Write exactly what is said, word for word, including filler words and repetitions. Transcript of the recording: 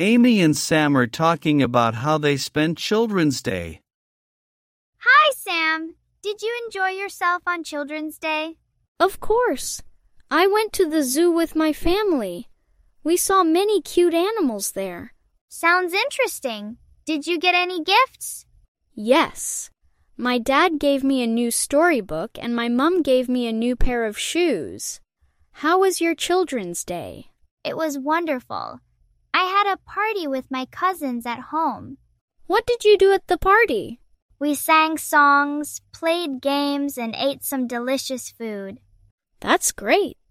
Amy and Sam are talking about how they spent Children's Day. Hi, Sam. Did you enjoy yourself on Children's Day? Of course. I went to the zoo with my family. We saw many cute animals there. Sounds interesting. Did you get any gifts? Yes. My dad gave me a new storybook and my mom gave me a new pair of shoes. How was your Children's Day? It was wonderful. I had a party with my cousins at home. What did you do at the party? We sang songs, played games, and ate some delicious food. That's great.